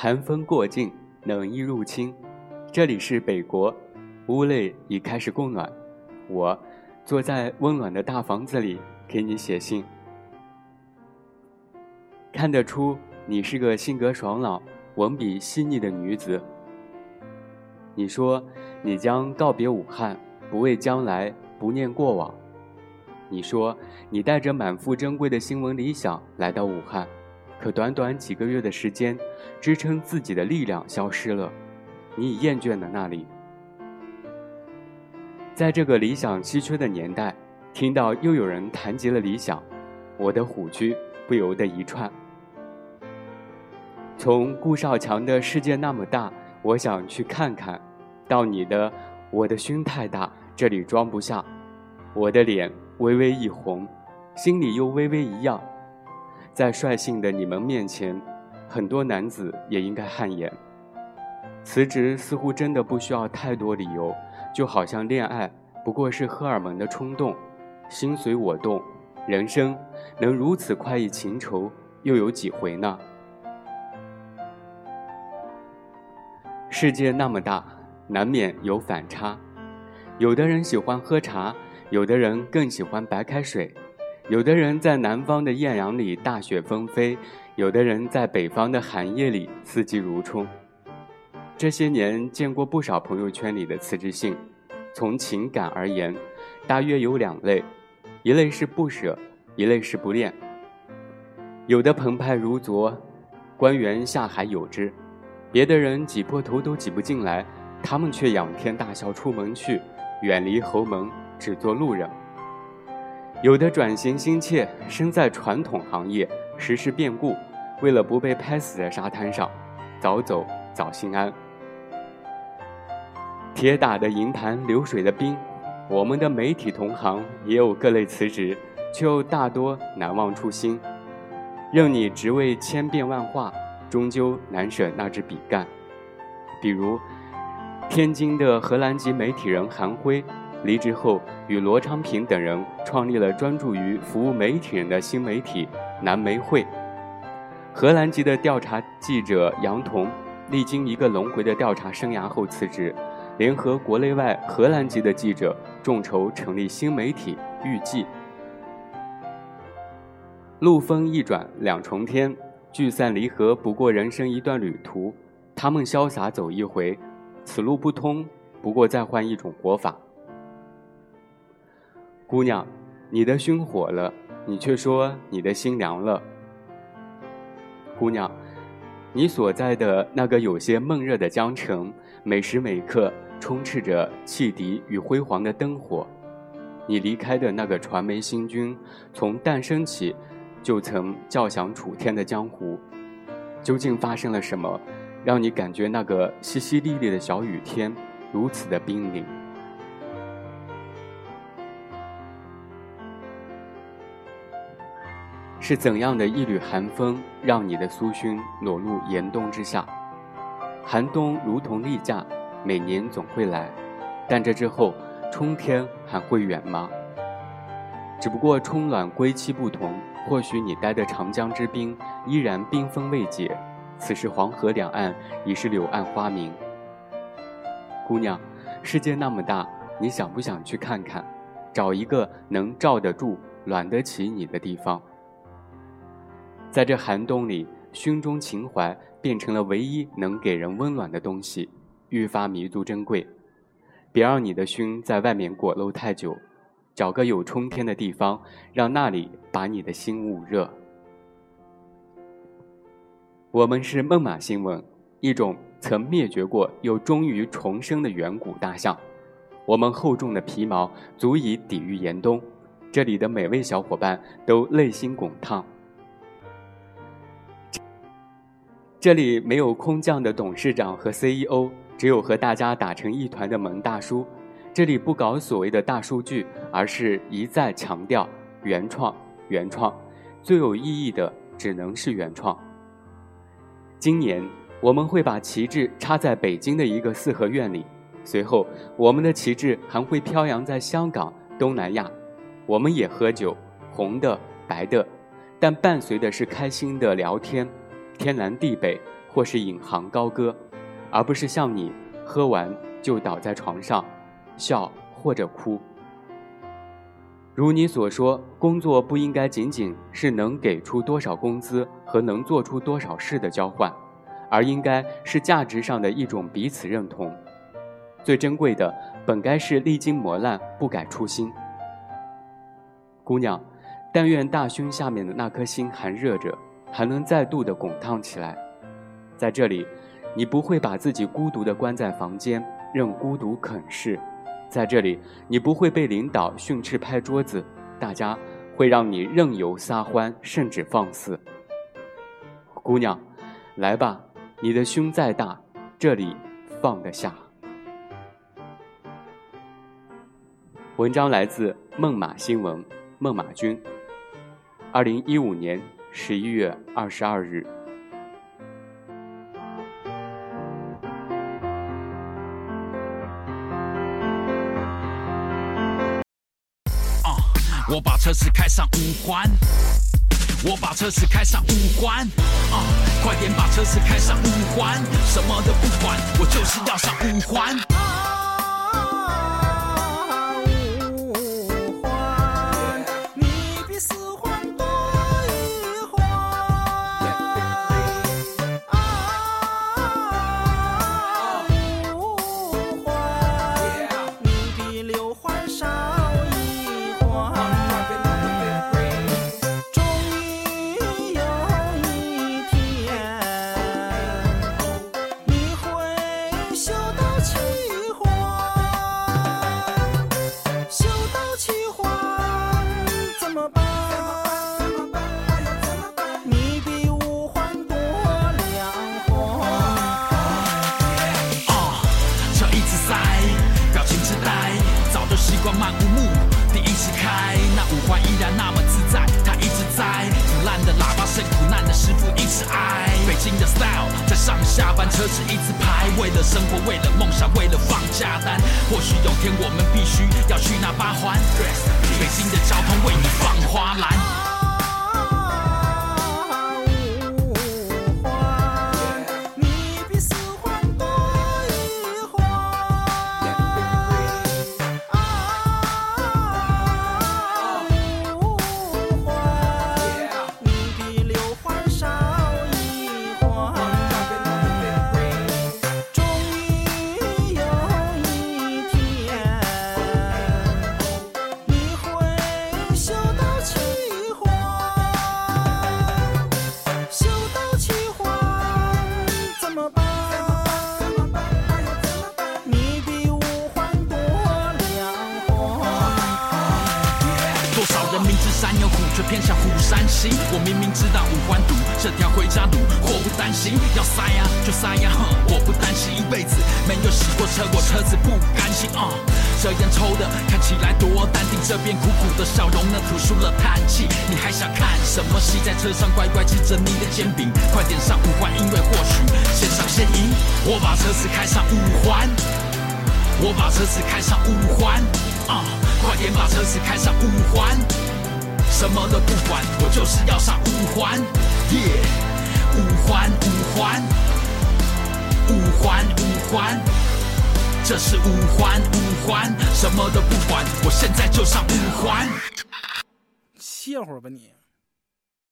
寒风过境，冷意入侵。这里是北国，屋内已开始供暖，我坐在温暖的大房子里给你写信。看得出你是个性格爽朗、文笔细腻的女子。你说你将告别武汉，不畏将来，不念过往。你说你带着满腹珍贵的新闻理想来到武汉，可短短几个月的时间，支撑自己的力量消失了，你已厌倦了那里。在这个理想稀缺的年代，听到又有人谈及了理想，我的虎躯不由得一窜。从顾少强的世界那么大，我想去看看，到你的我的胸太大，这里装不下。我的脸微微一红，心里又微微一样。在率性的你们面前，很多男子也应该汗颜。辞职似乎真的不需要太多理由，就好像恋爱不过是荷尔蒙的冲动，心随我动。人生能如此快意情仇，又有几回呢？世界那么大，难免有反差。有的人喜欢喝茶，有的人更喜欢白开水。有的人在南方的艳阳里大雪纷飞，有的人在北方的寒夜里四季如春。这些年见过不少朋友圈里的辞职信，从情感而言，大约有两类，一类是不舍，一类是不恋。有的澎湃如昨，官员下海有之，别的人挤破头都挤不进来，他们却仰天大笑出门去，远离侯门，只做路人。有的转型心切，身在传统行业，时时变故，为了不被拍死在沙滩上，早走早心安。铁打的营盘流水的兵，我们的媒体同行也有各类辞职，却又大多难忘初心。任你职位千变万化，终究难舍那支笔杆。比如天津的荷兰籍媒体人韩辉，离职后与罗昌平等人创立了专注于服务媒体人的新媒体南媒会。荷兰籍的调查记者杨彤，历经一个轮回的调查生涯后辞职，联合国内外荷兰籍的记者众筹成立新媒体预计。路风一转两重天，聚散离合不过人生一段旅途，他们潇洒走一回，此路不通，不过再换一种活法。姑娘，你的胸火了，你却说你的心凉了。姑娘，你所在的那个有些闷热的江城，每时每刻充斥着汽笛与辉煌的灯火。你离开的那个传媒星君，从诞生起就曾叫响楚天的江湖，究竟发生了什么，让你感觉那个淅淅沥沥的小雨天如此的冰凌？是怎样的一缕寒风，让你的苏勋裸露严冬之下？寒冬如同例假，每年总会来，但这之后，春天还会远吗？只不过春暖归期不同，或许你待的长江之滨依然冰封未解，此时黄河两岸已是柳暗花明。姑娘，世界那么大，你想不想去看看，找一个能罩得住、暖得起你的地方？在这寒冬里，胸中情怀变成了唯一能给人温暖的东西，愈发弥足珍贵。别让你的胸在外面裹漏太久，找个有春天的地方，让那里把你的心捂热。我们是孟马新闻，一种曾灭绝过又终于重生的远古大象。我们厚重的皮毛足以抵御严冬，这里的每位小伙伴都内心滚烫。这里没有空降的董事长和 CEO， 只有和大家打成一团的萌大叔。这里不搞所谓的大数据，而是一再强调原创，原创，最有意义的只能是原创。今年我们会把旗帜插在北京的一个四合院里，随后我们的旗帜还会飘扬在香港、东南亚。我们也喝酒，红的、白的，但伴随的是开心的聊天，天南地北， 或是引吭高歌，而不是像你喝完就倒在床上笑或者哭。如你所说，工作不应该仅仅是能给出多少工资和能做出多少事的交换，而应该是价值上的一种彼此认同。最珍贵的本该是历经磨难不改初心。姑娘，但愿大胸下面的那颗心还热着，还能再度的滚烫起来。在这里，你不会把自己孤独地关在房间，任孤独啃噬。在这里，你不会被领导训斥拍桌子，大家会让你任由撒欢，甚至放肆。姑娘，来吧，你的胸再大，这里放得下。文章来自孟马新闻，孟马君，2015年11月22日。 我把车子开上5环，我把车子开上5环，快点把车子开上5环，什么都不管，我就是要上5环。漫无目的一直开，那5环依然那么自在，它一直在。腐烂的喇叭声，苦难的师傅一直挨。北京的 style 在上下班车子一直排，为了生活，为了梦想，为了放假单。或许有天我们必须要去那8环，北京的交通为你放花篮。有苦却偏向虎山行，我明明知道5环堵这条回家路，祸不单行，要塞呀就塞呀，我不担心一辈子没有洗过车，我车子不甘心这烟抽的看起来多淡定，这边苦苦的笑容呢吐出了叹气。你还想看什么戏？在车上乖乖吃着你的煎饼，快点上5环，因为或许先上先赢。我把车子开上5环，我把车子开上5环，快点把车子开上5环。什么都不管，我就是要上5环，耶！5环5环5环5环，这是5环5环，什么都不管，我现在就上5环。 歇会儿吧你。